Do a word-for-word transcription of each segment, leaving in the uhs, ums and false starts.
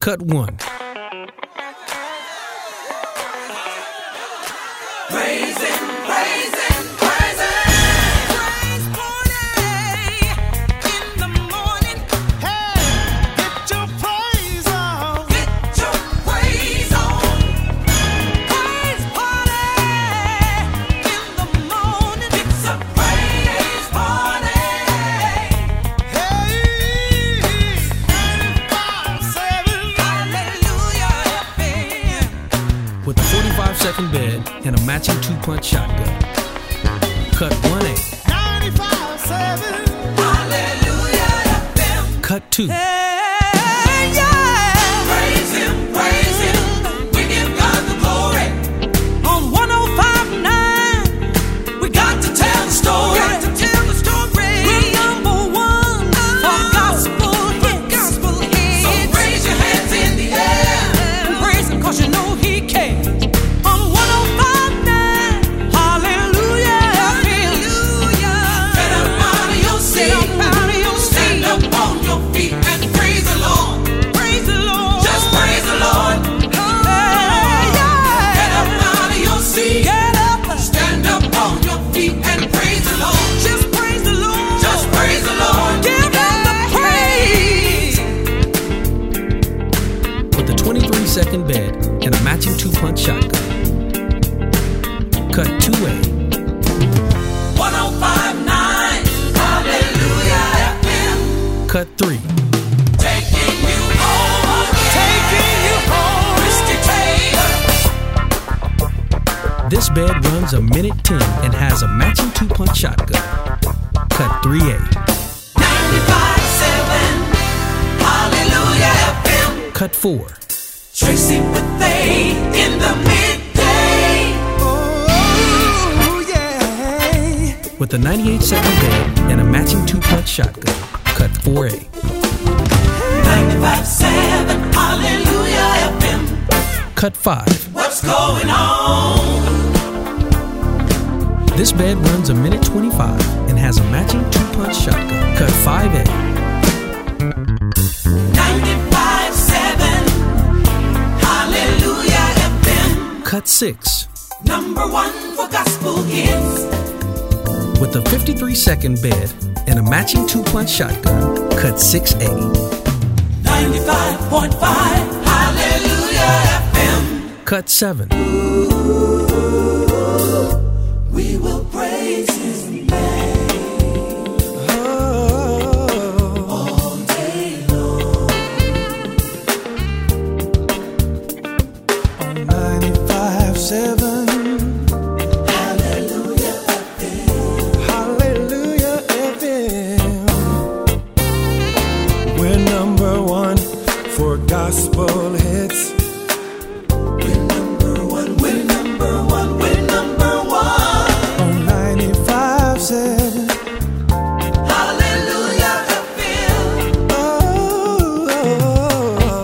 Cut one. Praise Him, praise Him, praise Him. Praise morning, in the morning. Hey, get your praise on. Get your praise on. Praise party, in the morning. It's a praise party. Hey, ninety-five seven, Hallelujah F M. With a forty-five second bed and a matching two-punch shotgun. Cut one A. ninety-five seven, Hallelujah F M. Cut two. Hey, yeah. Praise Him, praise Him. We give God the glory. On one oh five point nine, we got to tell the story. Got to tell the story. We're number one for gospel hits. Gospel hits. So raise your hands in the air and praise Him 'cause you know He cares. On one oh five point nine, Hallelujah F M. Get up out of your seat. Stand up on your feet and praise the Lord. Praise the Lord. Just praise the Lord. Hey, yeah. Get up out of your seat. Get up. Stand up on your feet and praise the Lord. Just praise the Lord. Just praise the Lord. Give Him the praise. With a twenty-three second bed and a matching two-punch shotgun. Cut two A. one oh five point nine, Hallelujah F M. Cut three. Taking you home again. Taking you home. Christy Taylor. This bed runs a minute ten and has a matching two-punch shotgun. Cut three A. ninety-five point seven, Hallelujah F M. Cut four. Tracy Bethea in the midday. Oh, yeah. With a ninety-eight second bed and a matching two-punch shotgun. Cut four A. ninety-five point seven, Hallelujah F M. Cut five. What's going on? This bed runs a minute twenty-five and has a matching two-punch shotgun. Cut five A. ninety-five point seven, Hallelujah F M. Cut six. Number one for gospel hits. With a fifty-three second bed and a matching two-punch shotgun. Cut six A. ninety-five point five, Hallelujah F M. Cut seven. We will praise His name all day long. On ninety-five seven, Hallelujah F M. Hallelujah F M. We're number one for gospel hits. We're number one, we're number one, we're number one. On ninety-five seven, Hallelujah F M. oh, oh,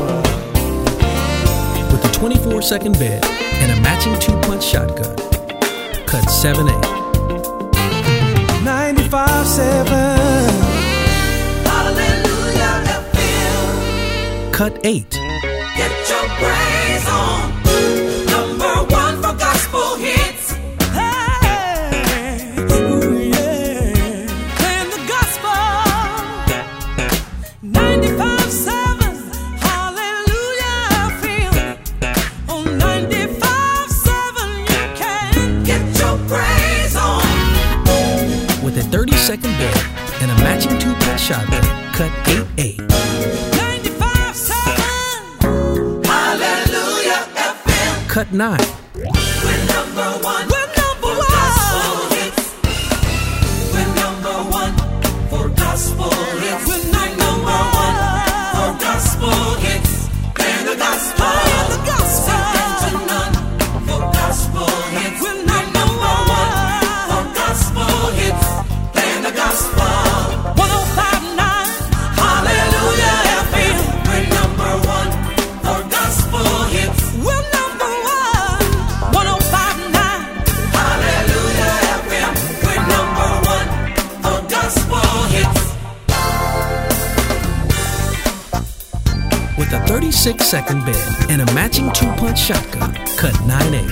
oh. With a twenty-four second bed and a matching two-punch shotgun. Cut seven A. ninety-five seven, Hallelujah F M. Cut eight. Get your praise on. Number one for gospel hits. Hey, ooh, yeah. Playing the gospel. ninety-five point seven, Hallelujah F M. On ninety-five point seven, you can get your praise on. With a thirty second bed and a matching two-punch shotgun. Cut eight A. ninety-five point seven, Hallelujah F M. Cut nine. We're number one. We're number one. Gospel hits. We're number one for gospel hits. We're number one for gospel hits. And the gospel. And the gospel. Second to none for gospel hits. We're number one for gospel hits. And the gospel. one oh five point nine, Hallelujah F M. We're number one for gospel hits. We're number one. one oh five point nine, Hallelujah F M. We're number one for gospel hits. fifty-six second bed, and a matching two-punch shotgun. Cut nine A.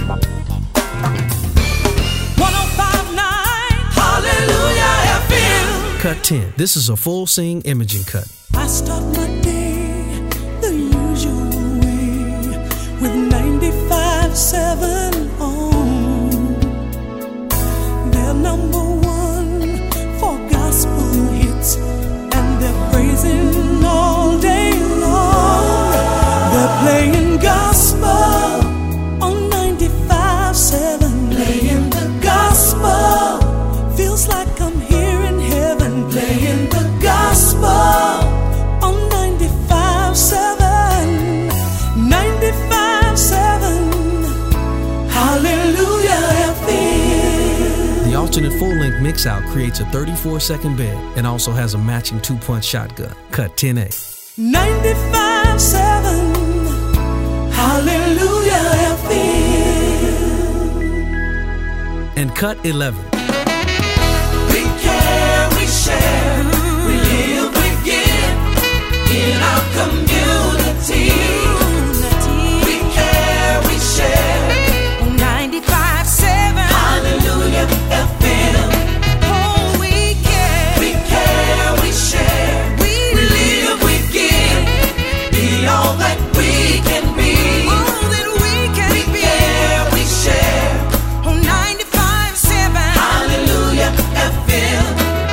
one oh five point nine Hallelujah F M. Cut ten. This is a full scene imaging cut. I start my day the usual way with ninety-five point seven on. They're number one for gospel hits, and they're praising all day long. They're playing gospel on ninety-five point seven. Playing the gospel feels like I'm here in heaven. Playing the gospel on ninety-five point seven. ninety-five point seven. Hallelujah F M. The alternate full-length mix-out creates a thirty-four second bed and also has a matching two-punch shotgun. Cut ten A. ninety-five point seven. Hallelujah F M. And cut eleven. We care, we share, we live, we give in our community. We care, we share. ninety-five point seven. Hallelujah F M. Oh, we care. We care, we share. We live, we give. Be all that we can be. All that we can be. We care, we share. Oh, ninety-five point seven. Hallelujah F M.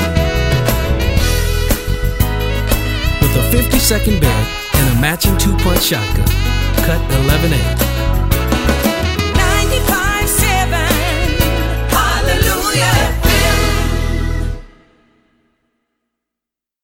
With a fifty second bed and a matching two-punch shotgun. Cut eleven A. ninety-five point seven. Hallelujah.